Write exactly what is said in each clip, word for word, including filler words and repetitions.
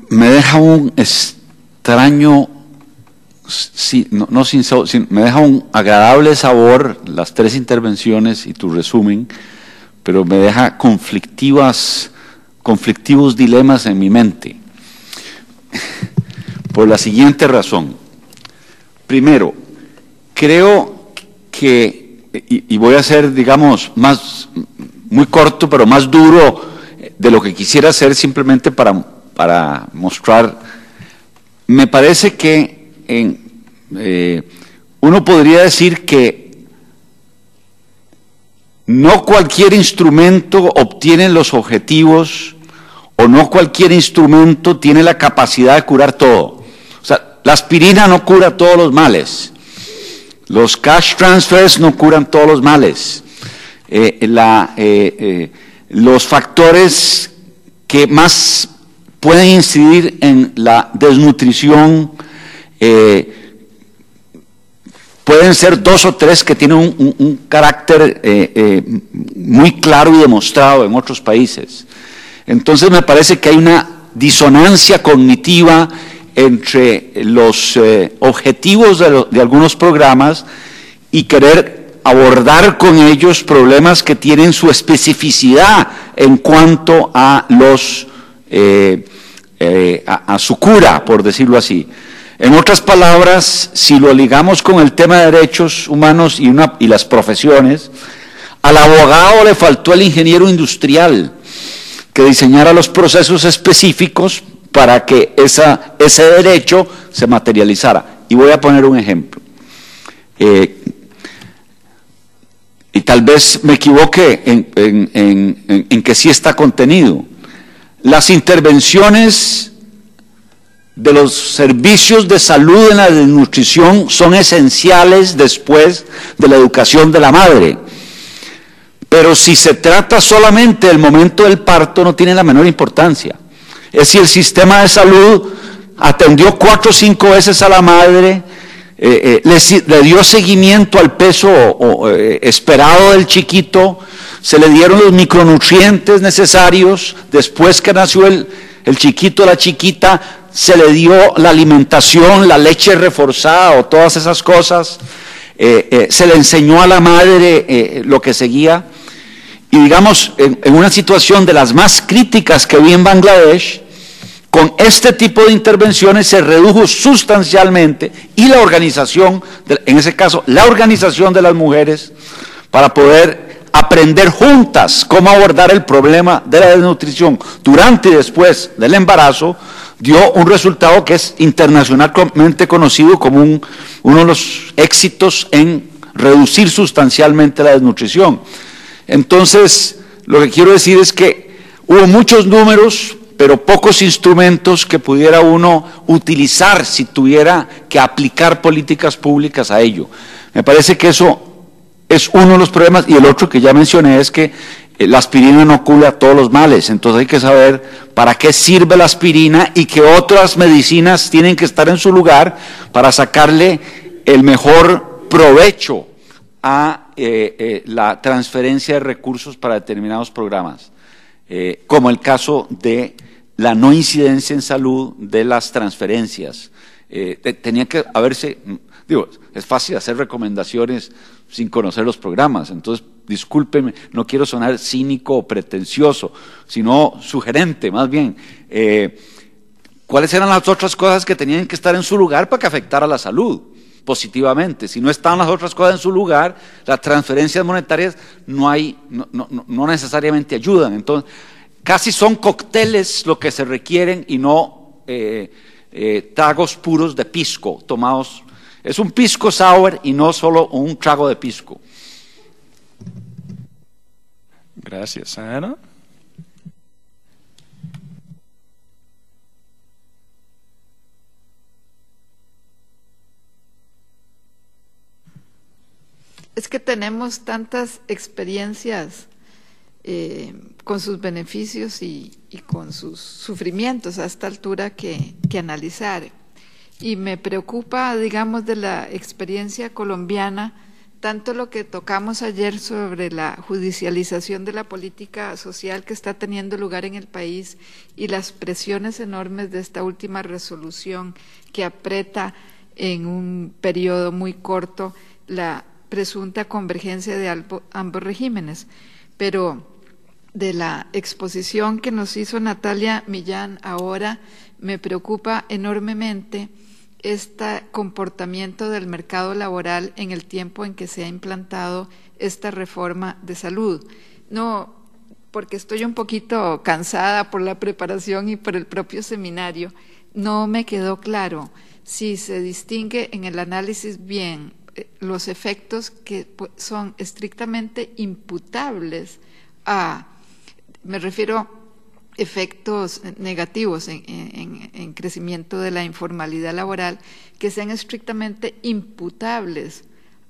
me deja un extraño, sí, no, no sin, sin, me deja un agradable sabor las tres intervenciones y tu resumen, pero me deja conflictivas, conflictivos dilemas en mi mente, por la siguiente razón. Primero, creo que, y, y voy a ser, digamos, más, muy corto, pero más duro de lo que quisiera hacer, simplemente para, para mostrar, me parece que en, eh, uno podría decir que no cualquier instrumento obtiene los objetivos, o no cualquier instrumento tiene la capacidad de curar todo. O sea, la aspirina no cura todos los males, los cash transfers no curan todos los males, eh, la, eh, eh, los factores que más pueden incidir en la desnutrición eh, pueden ser dos o tres que tienen un, un, un carácter eh, eh, muy claro y demostrado en otros países. Entonces me parece que hay una disonancia cognitiva entre los eh, objetivos de, lo, de algunos programas y querer abordar con ellos problemas que tienen su especificidad en cuanto a los eh, eh, a, a su cura, por decirlo así. En otras palabras, si lo ligamos con el tema de derechos humanos y, una, y las profesiones, al abogado le faltó el ingeniero industrial que diseñara los procesos específicos para que esa, ese derecho se materializara. Y voy a poner un ejemplo. Eh, y tal vez me equivoque en, en, en, en, en que sí está contenido. Las intervenciones de los servicios de salud en la desnutrición son esenciales después de la educación de la madre. Pero si se trata solamente del momento del parto, no tiene la menor importancia. Es decir, el sistema de salud atendió cuatro o cinco veces a la madre, eh, eh, le, le dio seguimiento al peso o, eh, esperado del chiquito, se le dieron los micronutrientes necesarios, después que nació el, el chiquito o la chiquita, se le dio la alimentación, la leche reforzada o todas esas cosas, eh, eh, se le enseñó a la madre eh, lo que seguía, y digamos, en, en una situación de las más críticas que vi en Bangladesh, con este tipo de intervenciones se redujo sustancialmente, y la organización, de, en ese caso, la organización de las mujeres, para poder aprender juntas cómo abordar el problema de la desnutrición durante y después del embarazo, dio un resultado que es internacionalmente conocido como un, uno de los éxitos en reducir sustancialmente la desnutrición. Entonces, lo que quiero decir es que hubo muchos números, pero pocos instrumentos que pudiera uno utilizar si tuviera que aplicar políticas públicas a ello. Me parece que eso es uno de los problemas, y el otro que ya mencioné es que la aspirina no cura todos los males, entonces hay que saber para qué sirve la aspirina y que otras medicinas tienen que estar en su lugar para sacarle el mejor provecho a eh, eh, la transferencia de recursos para determinados programas, eh, como el caso de la no incidencia en salud de las transferencias. Eh, tenía que haberse, digo, es fácil hacer recomendaciones sin conocer los programas, entonces discúlpeme, no quiero sonar cínico o pretencioso, sino sugerente, más bien. Eh, ¿Cuáles eran las otras cosas que tenían que estar en su lugar para que afectara la salud positivamente? Si no estaban las otras cosas en su lugar, las transferencias monetarias no, hay, no, no, no necesariamente ayudan. Entonces, casi son cócteles lo que se requieren y no eh, eh, tragos puros de pisco tomados. Es un pisco sour y no solo un trago de pisco. Gracias, Ana. Es que tenemos tantas experiencias eh, con sus beneficios y, y con sus sufrimientos a esta altura que, que analizar. Y me preocupa, digamos, de la experiencia colombiana tanto lo que tocamos ayer sobre la judicialización de la política social que está teniendo lugar en el país y las presiones enormes de esta última resolución que aprieta en un periodo muy corto la presunta convergencia de albo, ambos regímenes. Pero de la exposición que nos hizo Natalia Millán ahora, me preocupa enormemente este comportamiento del mercado laboral en el tiempo en que se ha implantado esta reforma de salud. No, porque estoy un poquito cansada por la preparación y por el propio seminario, no me quedó claro si se distingue en el análisis bien eh, los efectos que pues, son estrictamente imputables a, me refiero efectos negativos en, en, en crecimiento de la informalidad laboral que sean estrictamente imputables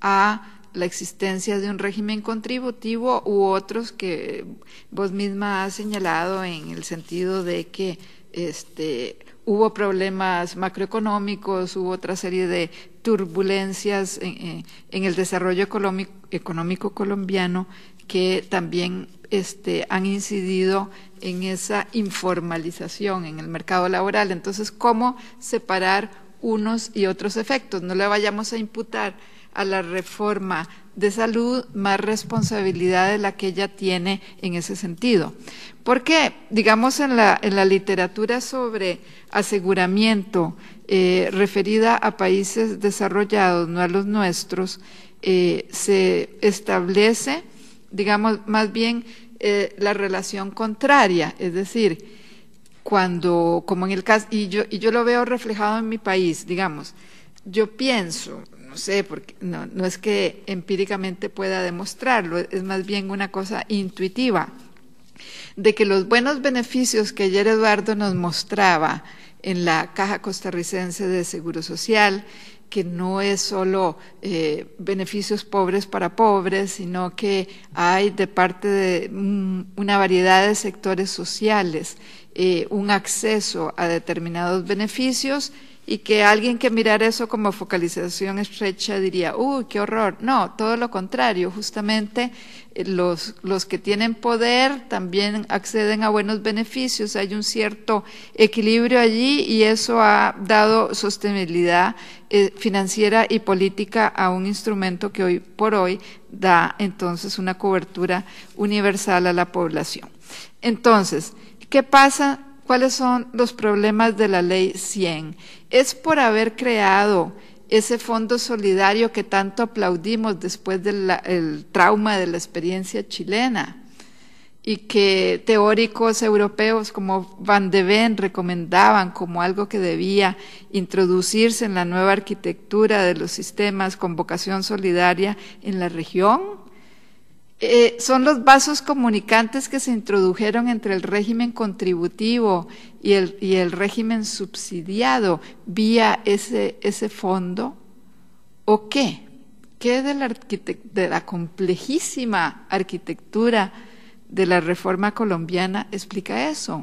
a la existencia de un régimen contributivo u otros que vos misma has señalado en el sentido de que este, hubo problemas macroeconómicos, hubo otra serie de turbulencias en, en el desarrollo económico, económico colombiano que también este, han incidido en esa informalización en el mercado laboral. Entonces, ¿cómo separar unos y otros efectos? No le vayamos a imputar a la reforma de salud más responsabilidad de la que ella tiene en ese sentido. Porque, digamos, en la, en la literatura sobre aseguramiento eh, referida a países desarrollados, no a los nuestros, eh, se establece, digamos, más bien eh, la relación contraria, es decir, cuando, como en el caso, y yo, y yo lo veo reflejado en mi país, digamos, yo pienso, no sé, porque no, no es que empíricamente pueda demostrarlo, es más bien una cosa intuitiva, de que los buenos beneficios que ayer Eduardo nos mostraba en la Caja Costarricense de Seguro Social, que no es solo eh, beneficios pobres para pobres, sino que hay de parte de mm, una variedad de sectores sociales eh, un acceso a determinados beneficios, y que alguien que mirara eso como focalización estrecha diría, ¡uy, qué horror! No, todo lo contrario, justamente eh, los, los que tienen poder también acceden a buenos beneficios, hay un cierto equilibrio allí y eso ha dado sostenibilidad eh, financiera y política a un instrumento que hoy por hoy da entonces una cobertura universal a la población. Entonces, ¿qué pasa? ¿Cuáles son los problemas de la Ley cien? Es por haber creado ese fondo solidario que tanto aplaudimos después del trauma de la experiencia chilena y que teóricos europeos como Van de Ven recomendaban como algo que debía introducirse en la nueva arquitectura de los sistemas con vocación solidaria en la región. Eh, son los vasos comunicantes que se introdujeron entre el régimen contributivo y el, y el régimen subsidiado vía ese, ese fondo. ¿O qué? ¿Qué de la, de la complejísima arquitectura de la reforma colombiana explica eso?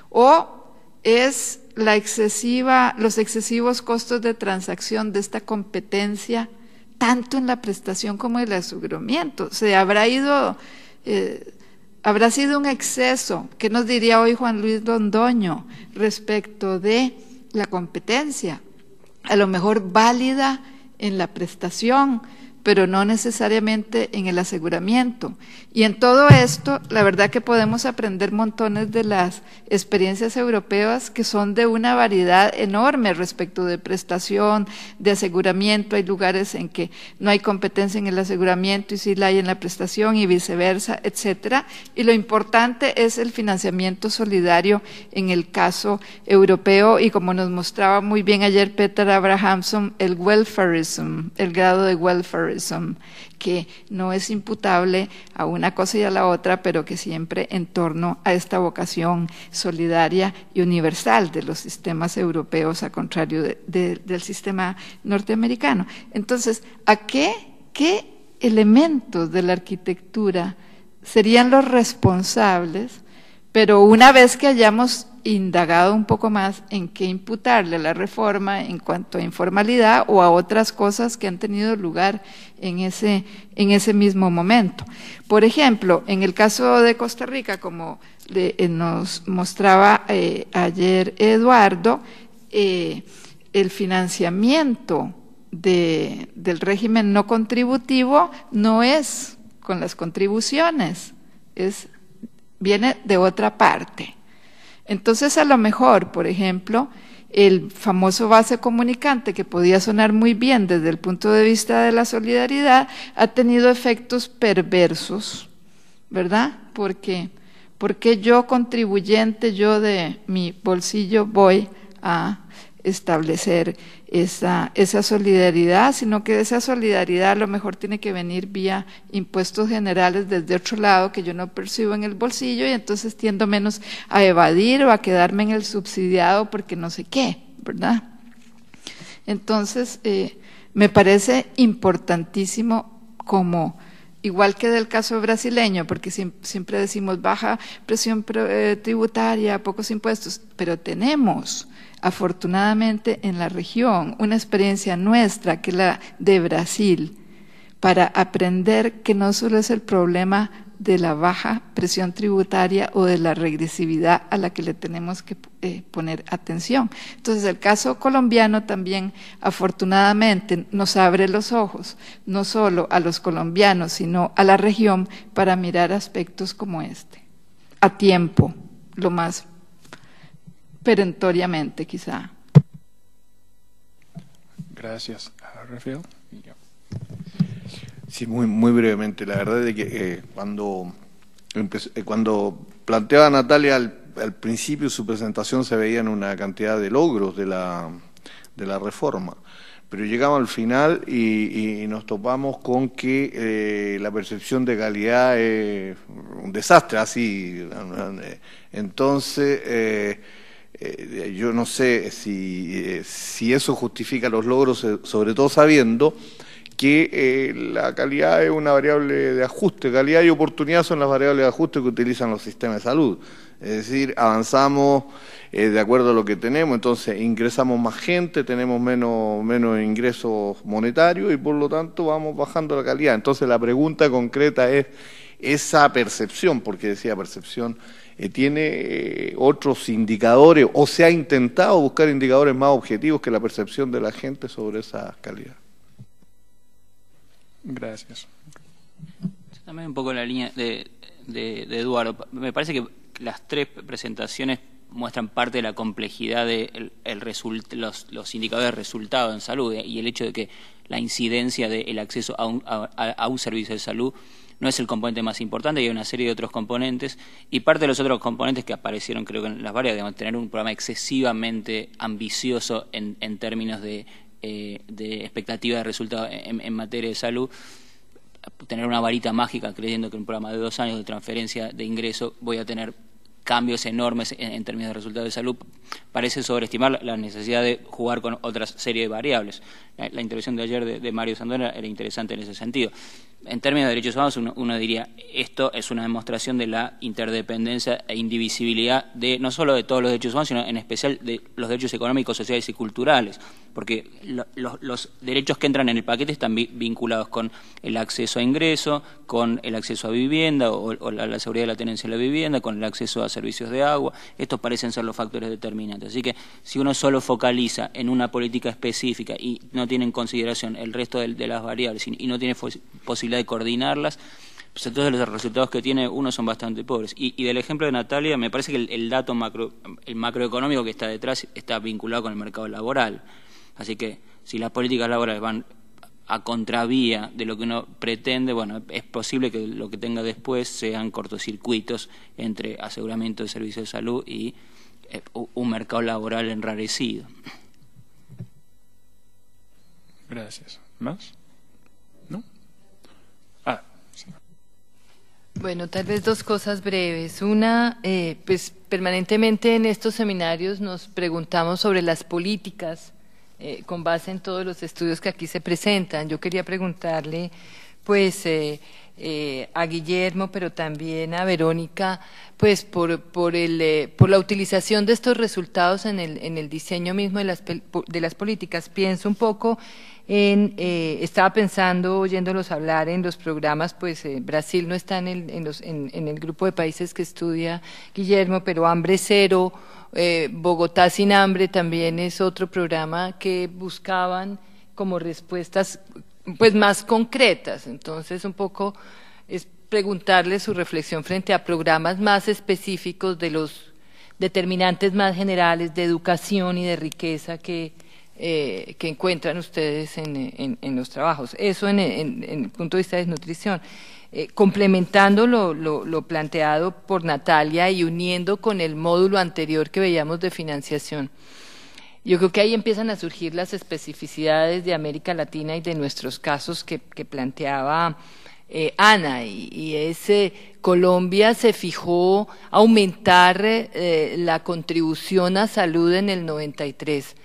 ¿O es la excesiva, los excesivos costos de transacción de esta competencia tanto en la prestación como en el aseguramiento? Se habrá ido, eh, habrá sido un exceso. ¿Qué nos diría hoy Juan Luis Londoño respecto de la competencia? A lo mejor válida en la prestación, pero no necesariamente en el aseguramiento. Y en todo esto, la verdad que podemos aprender montones de las experiencias europeas que son de una variedad enorme respecto de prestación, de aseguramiento. Hay lugares en que no hay competencia en el aseguramiento y sí la hay en la prestación y viceversa, etcétera. Y lo importante es el financiamiento solidario en el caso europeo y como nos mostraba muy bien ayer Peter Abrahamson, el welfarism, el grado de welfarism, que no es imputable a una cosa y a la otra, pero que siempre en torno a esta vocación solidaria y universal de los sistemas europeos, a contrario de, de, del sistema norteamericano. Entonces, ¿a qué, qué elementos de la arquitectura serían los responsables? Pero una vez que hayamos indagado un poco más en qué imputarle a la reforma en cuanto a informalidad o a otras cosas que han tenido lugar en ese, en ese mismo momento. Por ejemplo, en el caso de Costa Rica, como le, eh, nos mostraba eh, ayer Eduardo, eh, el financiamiento de, del régimen no contributivo no es con las contribuciones, es, viene de otra parte. Entonces, a lo mejor, por ejemplo, el famoso base comunicante, que podía sonar muy bien desde el punto de vista de la solidaridad, ha tenido efectos perversos, ¿verdad? Porque, porque yo, contribuyente, yo de mi bolsillo voy a establecer esa, esa solidaridad, sino que esa solidaridad a lo mejor tiene que venir vía impuestos generales desde otro lado que yo no percibo en el bolsillo, y entonces tiendo menos a evadir o a quedarme en el subsidiado porque no sé qué, ¿verdad? Entonces, eh, me parece importantísimo, como igual que del caso brasileño, porque siempre decimos baja presión tributaria, pocos impuestos, pero tenemos afortunadamente en la región una experiencia nuestra, que es la de Brasil, para aprender que no solo es el problema de la baja presión tributaria o de la regresividad a la que le tenemos que eh, poner atención. Entonces, el caso colombiano también, afortunadamente, nos abre los ojos, no solo a los colombianos, sino a la región, para mirar aspectos como este, a tiempo, lo más perentoriamente, quizá. Gracias. Rafael. Sí, muy, muy brevemente. La verdad es que eh, cuando, empezó, eh, cuando planteaba Natalia al, al principio su presentación, se veían una cantidad de logros de la, de la reforma, pero llegamos al final y, y nos topamos con que eh, la percepción de calidad es un desastre, así. Entonces, eh, eh, yo no sé si, eh, si eso justifica los logros, sobre todo sabiendo que eh, la calidad es una variable de ajuste. Calidad y oportunidad son las variables de ajuste que utilizan los sistemas de salud. Es decir, avanzamos eh, de acuerdo a lo que tenemos, entonces ingresamos más gente, tenemos menos, menos ingresos monetarios y por lo tanto vamos bajando la calidad. Entonces la pregunta concreta es esa percepción, porque decía percepción, eh, ¿tiene eh, otros indicadores o se ha intentado buscar indicadores más objetivos que la percepción de la gente sobre esa calidad? Gracias. También un poco en la línea de, de, de Eduardo. Me parece que las tres presentaciones muestran parte de la complejidad de el, el result, los, los indicadores de resultado en salud, eh, y el hecho de que la incidencia del acceso a un, a, a un servicio de salud no es el componente más importante, y hay una serie de otros componentes, y parte de los otros componentes que aparecieron, creo que en las varias, digamos, tener un programa excesivamente ambicioso en, en términos de Eh, de expectativa de resultados en, en materia de salud, tener una varita mágica creyendo que en un programa de dos años de transferencia de ingreso voy a tener cambios enormes en, en términos de resultados de salud, parece sobreestimar la necesidad de jugar con otra serie de variables. La, la intervención de ayer de, de Mario Sandona era interesante en ese sentido. En términos de derechos humanos, uno, uno diría, esto es una demostración de la interdependencia e indivisibilidad de no solo de todos los derechos humanos, sino en especial de los derechos económicos, sociales y culturales, porque lo, los, los derechos que entran en el paquete están vi, vinculados con el acceso a ingreso, con el acceso a vivienda o, o la, la seguridad de la tenencia de la vivienda, con el acceso a servicios de agua. Estos parecen ser los factores determinantes. Así que si uno solo focaliza en una política específica y no tiene en consideración el resto de, de las variables y, y no tiene posibilidad de coordinarlas, pues entonces los resultados que tiene uno son bastante pobres. Y, y del ejemplo de Natalia, me parece que el, el dato macro, el macroeconómico que está detrás está vinculado con el mercado laboral. Así que si las políticas laborales van a contravía de lo que uno pretende, bueno, es posible que lo que tenga después sean cortocircuitos entre aseguramiento de servicios de salud y eh, un mercado laboral enrarecido. Gracias. ¿Más? ¿No? Ah, sí. Bueno, tal vez dos cosas breves. Una, eh, pues permanentemente en estos seminarios nos preguntamos sobre las políticas eh, con base en todos los estudios que aquí se presentan. Yo quería preguntarle pues eh, eh, a Guillermo, pero también a Verónica, pues por, por, el, eh, por la utilización de estos resultados en el, en el diseño mismo de las, de las políticas. Pienso un poco en, eh, estaba pensando, oyéndolos hablar en los programas, pues eh, Brasil no está en el, en, los, en, en el grupo de países que estudia Guillermo, pero Hambre Cero, eh, Bogotá sin hambre también es otro programa que buscaban como respuestas pues más concretas. Entonces un poco es preguntarle su reflexión frente a programas más específicos de los determinantes más generales de educación y de riqueza que Eh, que encuentran ustedes en, en, en los trabajos. Eso en, en, en el punto de vista de desnutrición. Eh, complementando lo, lo, lo planteado por Natalia y uniendo con el módulo anterior que veíamos de financiación, yo creo que ahí empiezan a surgir las especificidades de América Latina y de nuestros casos que, que planteaba eh, Ana, y, y es eh, Colombia se fijó aumentar eh, la contribución a salud en el noventa y tres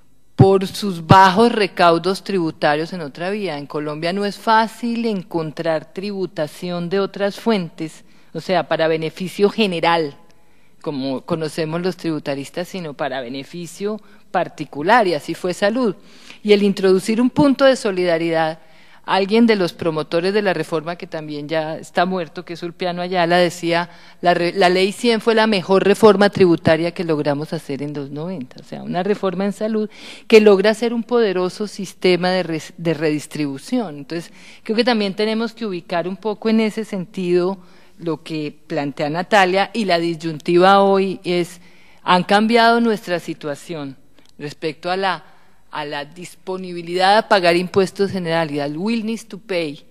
por sus bajos recaudos tributarios en otra vía. En Colombia no es fácil encontrar tributación de otras fuentes, o sea, para beneficio general, como conocemos los tributaristas, sino para beneficio particular, y así fue salud. Y el introducir un punto de solidaridad, alguien de los promotores de la reforma, que también ya está muerto, que es Ulpiano Ayala, decía, la, la ley cien fue la mejor reforma tributaria que logramos hacer en los noventa, o sea, una reforma en salud que logra hacer un poderoso sistema de, res, de redistribución. Entonces, creo que también tenemos que ubicar un poco en ese sentido lo que plantea Natalia, y la disyuntiva hoy es, han cambiado nuestra situación respecto a la a la disponibilidad a pagar impuestos generales, al willingness to pay,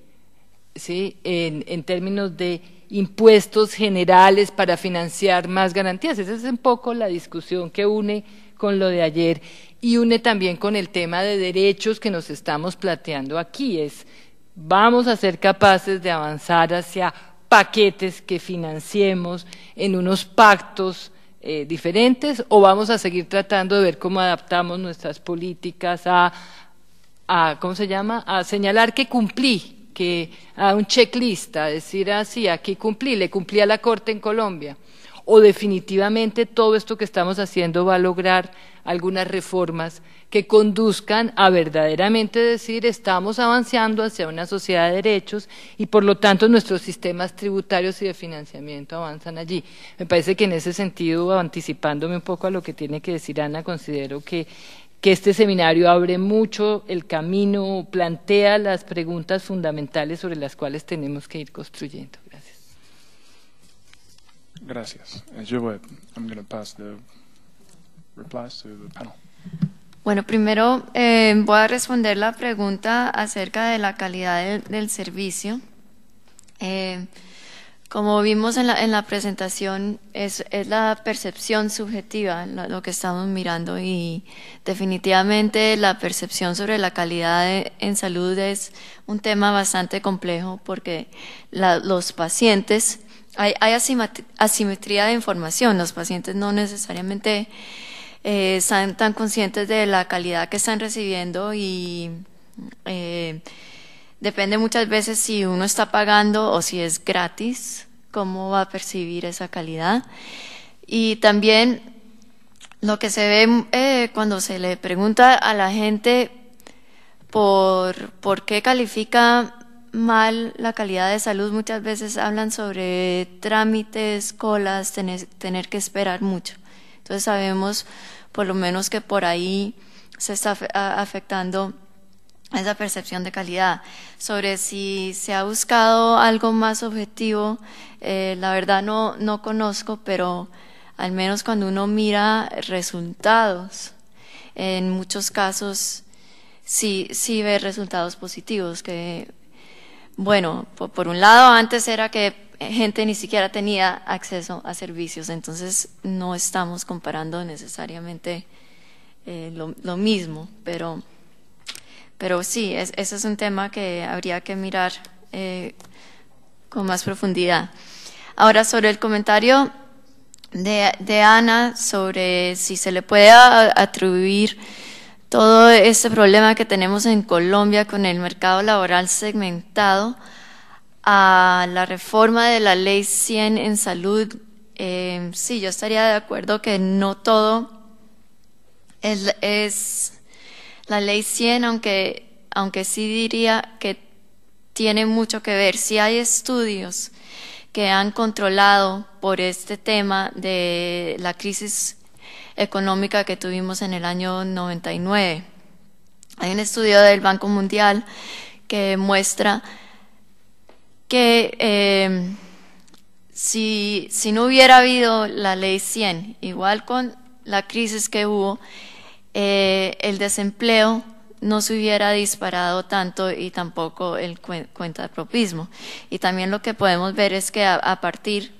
¿sí? en, en términos de impuestos generales para financiar más garantías. Esa es un poco la discusión que une con lo de ayer y une también con el tema de derechos que nos estamos planteando aquí. Es, vamos a ser capaces de avanzar hacia paquetes que financiemos en unos pactos Eh, diferentes, o vamos a seguir tratando de ver cómo adaptamos nuestras políticas a, a ¿cómo se llama?, a señalar que cumplí, que a un checklist, a decir así, aquí cumplí, le cumplí a la Corte en Colombia, o definitivamente todo esto que estamos haciendo va a lograr algunas reformas que conduzcan a verdaderamente decir estamos avanzando hacia una sociedad de derechos y por lo tanto nuestros sistemas tributarios y de financiamiento avanzan allí. Me parece que en ese sentido, anticipándome un poco a lo que tiene que decir Ana, considero que, que este seminario abre mucho el camino, plantea las preguntas fundamentales sobre las cuales tenemos que ir construyendo. Gracias. Gracias. Yo voy, I'm going to pass the replies to the panel. Bueno, primero eh, voy a responder la pregunta acerca de la calidad de, del servicio. Eh, como vimos en la, en la presentación, es, es la percepción subjetiva lo, lo que estamos mirando, y definitivamente la percepción sobre la calidad de, en salud es un tema bastante complejo, porque la, los pacientes, hay, hay asimetría de información, los pacientes no necesariamente Eh, están tan conscientes de la calidad que están recibiendo, y eh, depende muchas veces si uno está pagando o si es gratis, cómo va a percibir esa calidad. Y también lo que se ve eh, cuando se le pregunta a la gente por, por qué califica mal la calidad de salud, muchas veces hablan sobre trámites, colas, tener, tener que esperar mucho. Entonces sabemos por lo menos que por ahí se está afectando esa percepción de calidad. Sobre si se ha buscado algo más objetivo, eh, la verdad no, no conozco, pero al menos cuando uno mira resultados, en muchos casos sí, sí ve resultados positivos. Que, bueno, por, por un lado, antes era que gente ni siquiera tenía acceso a servicios, entonces no estamos comparando necesariamente eh, lo, lo mismo, pero, pero sí, es, ese es un tema que habría que mirar eh, con más profundidad. Ahora, sobre el comentario de, de Ana sobre si se le puede atribuir todo este problema que tenemos en Colombia con el mercado laboral segmentado, a la reforma de la Ley cien en salud, eh, sí, yo estaría de acuerdo que no todo es, es la Ley cien, aunque, aunque sí diría que tiene mucho que ver. Sí hay estudios que han controlado por este tema de la crisis económica que tuvimos en el año noventa y nueve. Hay un estudio del Banco Mundial que muestra que eh, si, si no hubiera habido la Ley cien, igual con la crisis que hubo, eh, el desempleo no se hubiera disparado tanto y tampoco el cuentapropismo. Y también lo que podemos ver es que a, a partir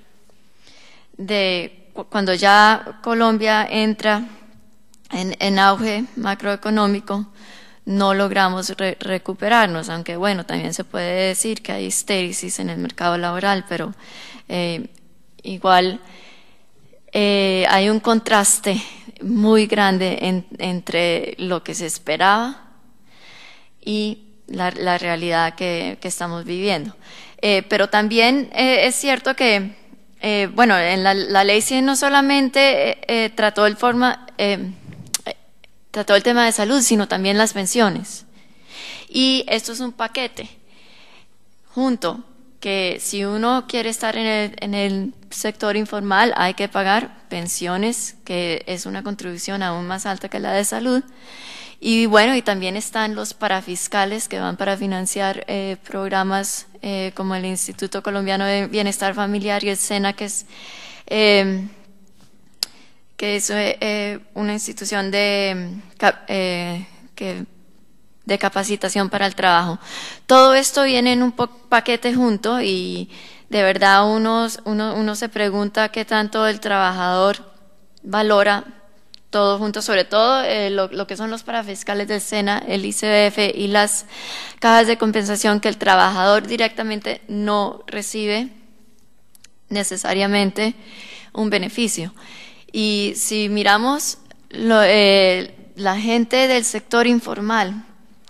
de cuando ya Colombia entra en, en auge macroeconómico, no logramos re recuperarnos, aunque bueno, también se puede decir que hay histéresis en el mercado laboral, pero eh, igual eh, hay un contraste muy grande en, entre lo que se esperaba y la, la realidad que, que estamos viviendo. Eh, pero también eh, es cierto que, eh, bueno, en la, la Ley cien no solamente eh, eh, trató el forma... Eh, trató el tema de salud, sino también las pensiones. Y esto es un paquete junto, que si uno quiere estar en el, en el sector informal hay que pagar pensiones, que es una contribución aún más alta que la de salud. Y bueno, y también están los parafiscales que van para financiar eh, programas eh, como el Instituto Colombiano de Bienestar Familiar y el SENA, que es... Eh, que es eh, una institución de, eh, que, de capacitación para el trabajo. Todo esto viene en un paquete junto y de verdad uno, uno, uno se pregunta qué tanto el trabajador valora todo junto, sobre todo eh, lo, lo que son los parafiscales del SENA, el I C B F y las cajas de compensación que el trabajador directamente no recibe necesariamente un beneficio. Y si miramos lo, eh, la gente del sector informal,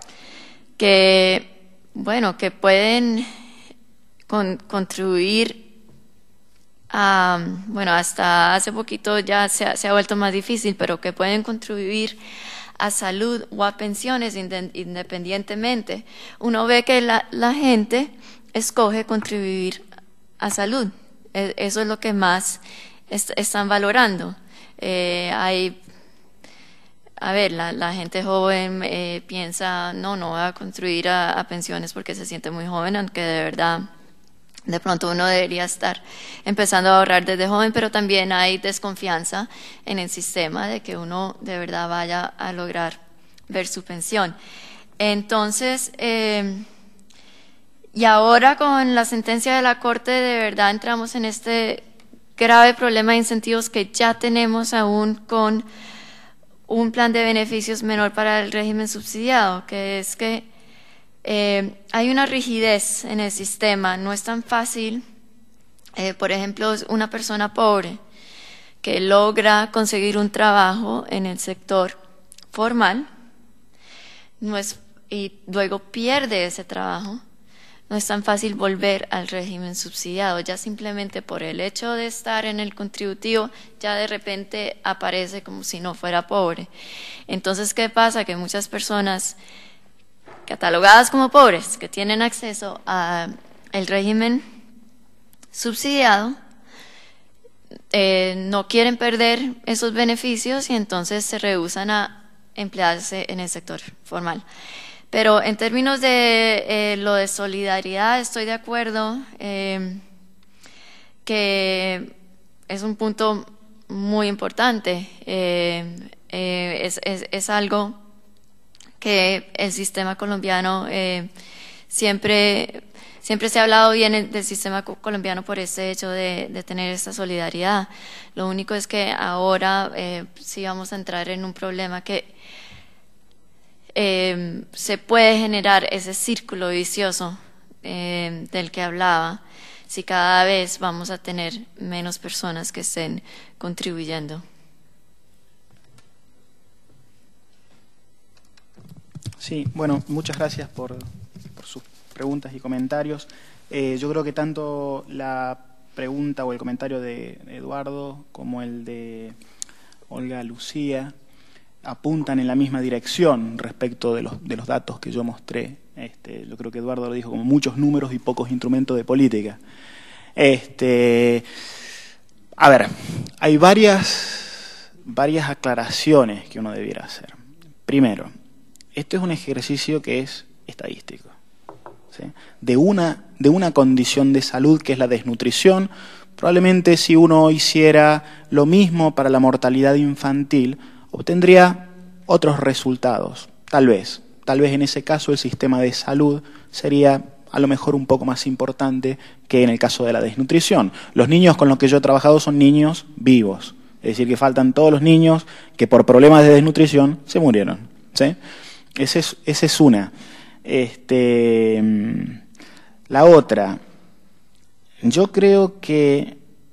que, bueno, que pueden con, contribuir a, bueno, hasta hace poquito ya se ha, se ha vuelto más difícil, pero que pueden contribuir a salud o a pensiones independientemente, uno ve que la, la gente escoge contribuir a salud. Eso es lo que más est están valorando. Eh, hay, a ver, la, la gente joven eh, piensa, no, no voy a contribuir a, a pensiones porque se siente muy joven, aunque de verdad de pronto uno debería estar empezando a ahorrar desde joven, pero también hay desconfianza en el sistema de que uno de verdad vaya a lograr ver su pensión. Entonces, eh, y ahora con la sentencia de la Corte de verdad entramos en este grave problema de incentivos que ya tenemos aún con un plan de beneficios menor para el régimen subsidiado, que es que eh, hay una rigidez en el sistema. No es tan fácil, eh, por ejemplo, una persona pobre que logra conseguir un trabajo en el sector formal no es, y luego pierde ese trabajo. No es tan fácil volver al régimen subsidiado, ya simplemente por el hecho de estar en el contributivo, ya de repente aparece como si no fuera pobre. Entonces, ¿qué pasa? Que muchas personas catalogadas como pobres, que tienen acceso al régimen subsidiado, eh, no quieren perder esos beneficios y entonces se rehúsan a emplearse en el sector formal. Pero en términos de eh, lo de solidaridad, estoy de acuerdo eh, que es un punto muy importante. Eh, eh, es, es, es algo que el sistema colombiano eh, siempre, siempre se ha hablado bien del sistema colombiano por ese hecho de, de tener esta solidaridad. Lo único es que ahora eh, sí vamos a entrar en un problema que Eh, se puede generar ese círculo vicioso eh, del que hablaba si cada vez vamos a tener menos personas que estén contribuyendo. Sí, bueno, muchas gracias por, por sus preguntas y comentarios. Eh, yo creo que tanto la pregunta o el comentario de Eduardo como el de Olga Lucía apuntan en la misma dirección respecto de los, de los datos que yo mostré. Este, yo creo que Eduardo lo dijo, como muchos números y pocos instrumentos de política. Este, a ver, hay varias, varias aclaraciones que uno debiera hacer. Primero, este es un ejercicio que es estadístico, ¿sí? De una, de una condición de salud que es la desnutrición. Probablemente si uno hiciera lo mismo para la mortalidad infantil, obtendría otros resultados, tal vez. Tal vez en ese caso el sistema de salud sería a lo mejor un poco más importante que en el caso de la desnutrición. Los niños con los que yo he trabajado son niños vivos, es decir, que faltan todos los niños que por problemas de desnutrición se murieron, ¿sí? Esa es, esa es una. Este, la otra, yo creo que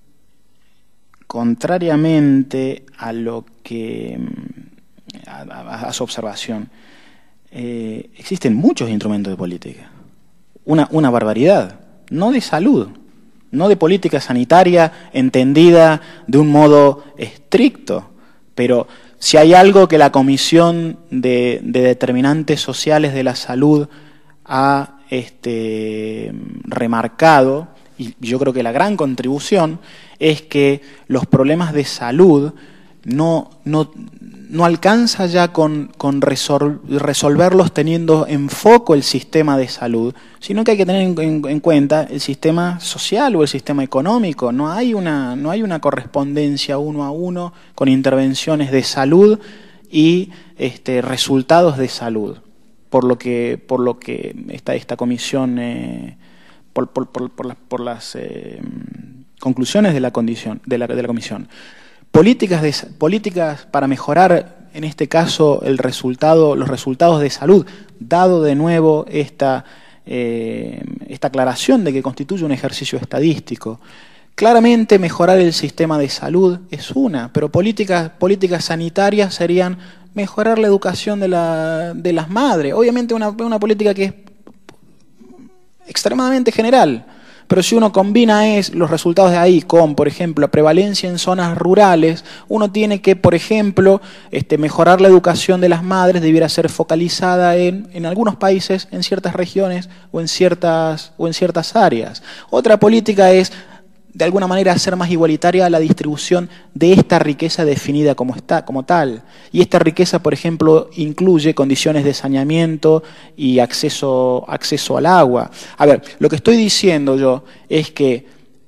contrariamente a lo que a, a, a su observación, eh, existen muchos instrumentos de política, una, una barbaridad, no de salud, no de política sanitaria entendida de un modo estricto, pero si hay algo que la Comisión de, de Determinantes Sociales de la Salud ha este, remarcado, y yo creo que la gran contribución es que los problemas de salud no, no, no alcanza ya con, con resol, resolverlos teniendo en foco el sistema de salud, sino que hay que tener en, en, en cuenta el sistema social o el sistema económico. No hay una, no hay una correspondencia uno a uno con intervenciones de salud y este, resultados de salud, por lo que, por lo que esta, esta comisión... Eh, Por, por, por, por las, por las eh, conclusiones de la, condición, de, la, de la comisión. Políticas, de, políticas para mejorar, en este caso, el resultado, los resultados de salud, dado de nuevo esta, eh, esta aclaración de que constituye un ejercicio estadístico. Claramente mejorar el sistema de salud es una, pero políticas, políticas sanitarias serían mejorar la educación de, la, de las madres. Obviamente una, una política que es extremadamente general, pero si uno combina es los resultados de ahí con, por ejemplo, la prevalencia en zonas rurales, uno tiene que, por ejemplo, este, mejorar la educación de las madres, debiera ser focalizada en, en algunos países, en ciertas regiones o en ciertas, o en ciertas áreas. Otra política es, de alguna manera, hacer más igualitaria la distribución de esta riqueza definida como, está, como tal. Y esta riqueza, por ejemplo, incluye condiciones de saneamiento y acceso, acceso al agua. A ver, lo que estoy diciendo yo es que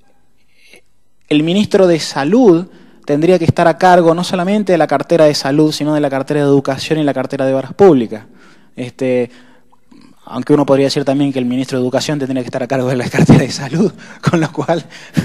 el ministro de Salud tendría que estar a cargo no solamente de la cartera de salud, sino de la cartera de educación y la cartera de obras públicas. Este... Aunque uno podría decir también que el ministro de Educación tendría que estar a cargo de la cartera de salud, con lo cual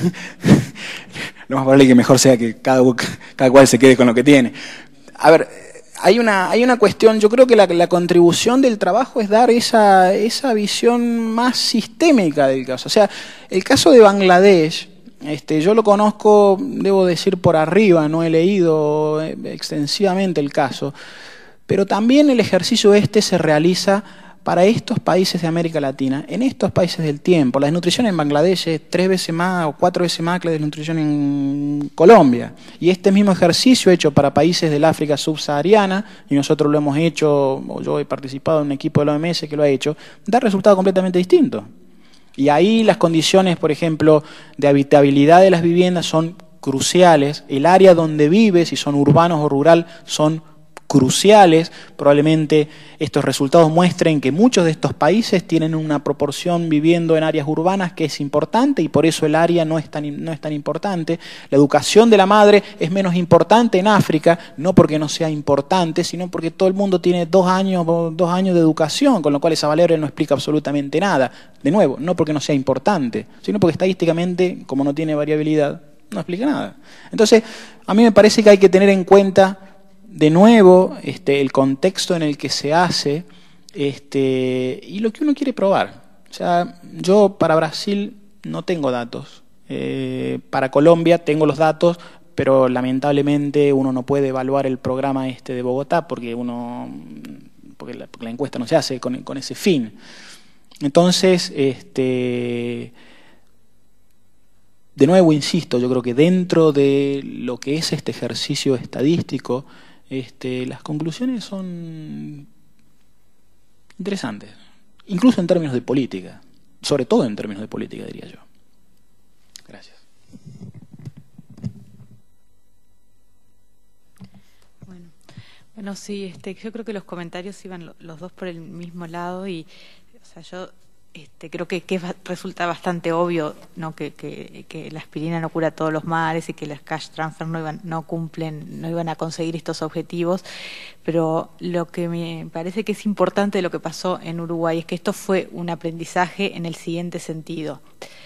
lo más probable es que mejor sea que cada, cada cual se quede con lo que tiene. A ver, hay una, hay una cuestión, yo creo que la, la contribución del trabajo es dar esa, esa visión más sistémica del caso. O sea, el caso de Bangladesh, este, yo lo conozco, debo decir, por arriba, no he leído extensivamente el caso, pero también el ejercicio este se realiza para estos países de América Latina, en estos países del tiempo. La desnutrición en Bangladesh es tres veces más o cuatro veces más que la desnutrición en Colombia. Y este mismo ejercicio hecho para países del África subsahariana, y nosotros lo hemos hecho, o yo he participado en un equipo de la O M S que lo ha hecho, da resultados completamente distintos. Y ahí las condiciones, por ejemplo, de habitabilidad de las viviendas son cruciales. El área donde vive, si son urbanos o rural, son cruciales. Probablemente estos resultados muestren que muchos de estos países tienen una proporción viviendo en áreas urbanas que es importante y por eso el área no es tan, no es tan importante. La educación de la madre es menos importante en África, no porque no sea importante, sino porque todo el mundo tiene dos años, dos años de educación, con lo cual esa variable no explica absolutamente nada. De nuevo, no porque no sea importante, sino porque estadísticamente, como no tiene variabilidad, no explica nada. Entonces, a mí me parece que hay que tener en cuenta de nuevo, este, el contexto en el que se hace este, y lo que uno quiere probar. O sea, yo para Brasil no tengo datos. Eh, para Colombia tengo los datos, pero lamentablemente uno no puede evaluar el programa este de Bogotá porque uno, porque la, porque la encuesta no se hace con, con ese fin. Entonces, este, de nuevo insisto, yo creo que dentro de lo que es este ejercicio estadístico, este, las conclusiones son interesantes, incluso en términos de política, sobre todo en términos de política, diría yo. Gracias. Bueno, bueno sí, este, yo creo que los comentarios iban lo, los dos por el mismo lado y, o sea, yo este, creo que, que resulta bastante obvio, ¿no? que, que, que la aspirina no cura todos los males y que las cash transfer no iban, no cumplen, no iban a conseguir estos objetivos, pero lo que me parece que es importante de lo que pasó en Uruguay es que esto fue un aprendizaje en el siguiente sentido.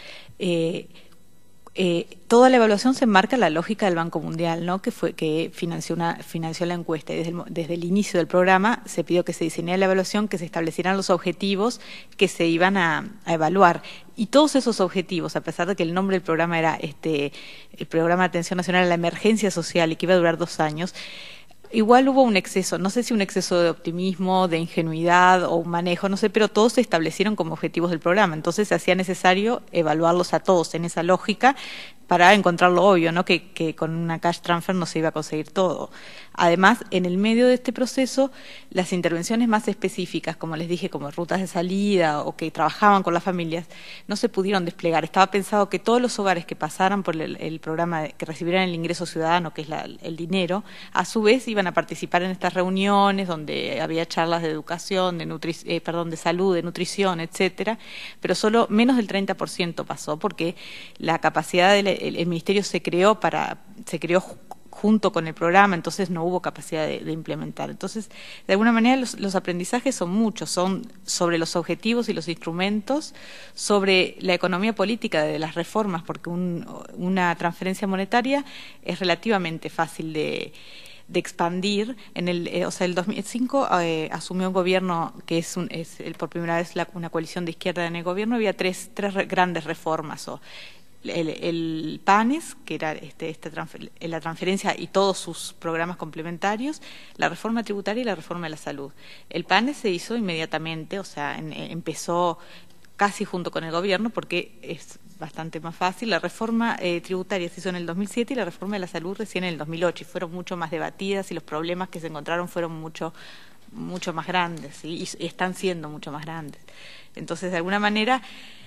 Eh, Eh, toda la evaluación se enmarca en la lógica del Banco Mundial, ¿no? que fue que financió, una, financió la encuesta. Y desde el, desde el inicio del programa se pidió que se diseñara la evaluación, que se establecieran los objetivos que se iban a, a evaluar. Y todos esos objetivos, a pesar de que el nombre del programa era este, el Programa de Atención Nacional a la Emergencia Social y que iba a durar dos años, igual hubo un exceso, no sé si un exceso de optimismo, de ingenuidad o un manejo, no sé, pero todos se establecieron como objetivos del programa. Entonces se hacía necesario evaluarlos a todos en esa lógica para encontrar lo obvio, ¿no? Que, que con una cash transfer no se iba a conseguir todo. Además, en el medio de este proceso, las intervenciones más específicas, como les dije, como rutas de salida o que trabajaban con las familias, no se pudieron desplegar. Estaba pensado que todos los hogares que pasaran por el, el programa, de, que recibieran el ingreso ciudadano, que es la, el dinero, a su vez iban a participar en estas reuniones donde había charlas de educación, de nutri eh, perdón, de salud, de nutrición, etcétera, pero solo menos del treinta por ciento pasó porque la capacidad del el, el ministerio se creó para se creó junto con el programa, entonces no hubo capacidad de, de implementar. Entonces, de alguna manera los, los aprendizajes son muchos, son sobre los objetivos y los instrumentos, sobre la economía política de las reformas, porque un, una transferencia monetaria es relativamente fácil de de expandir. En el, eh, o sea, el dos mil cinco eh, asumió un gobierno que es, un, es el, por primera vez la, una coalición de izquierda en el gobierno, había tres, tres re, grandes reformas, o el, el PANES, que era este, este transfer, la transferencia y todos sus programas complementarios, la reforma tributaria y la reforma de la salud. El PANES se hizo inmediatamente, o sea, en, empezó casi junto con el gobierno porque es bastante más fácil. La reforma eh, tributaria se hizo en el dos mil siete y la reforma de la salud recién en el dos mil ocho y fueron mucho más debatidas y los problemas que se encontraron fueron mucho mucho más grandes, ¿sí? y, y están siendo mucho más grandes. Entonces, de alguna manera,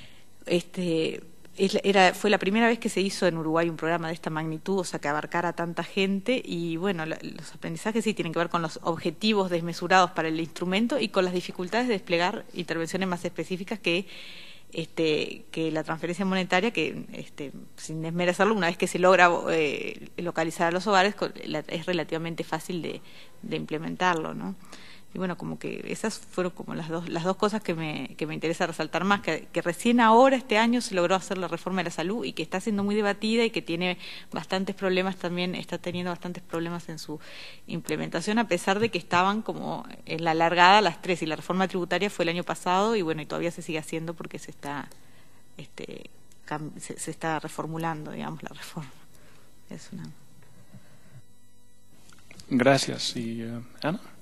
este era fue la primera vez que se hizo en Uruguay un programa de esta magnitud, o sea, que abarcara a tanta gente y, bueno, la, los aprendizajes sí tienen que ver con los objetivos desmesurados para el instrumento y con las dificultades de desplegar intervenciones más específicas que Este, que la transferencia monetaria, que este, sin desmerecerlo, una vez que se logra eh, localizar a los hogares, la, es relativamente fácil de, de implementarlo, ¿no? Y bueno, como que esas fueron como las dos, las dos cosas que me, que me interesa resaltar más, que, que recién ahora, este año, se logró hacer la reforma de la salud y que está siendo muy debatida y que tiene bastantes problemas también, está teniendo bastantes problemas en su implementación, a pesar de que estaban como en la largada las tres, y la reforma tributaria fue el año pasado y bueno, y todavía se sigue haciendo porque se está, este, se, se está reformulando, digamos, la reforma. Es una... Gracias. Y, uh, Ana.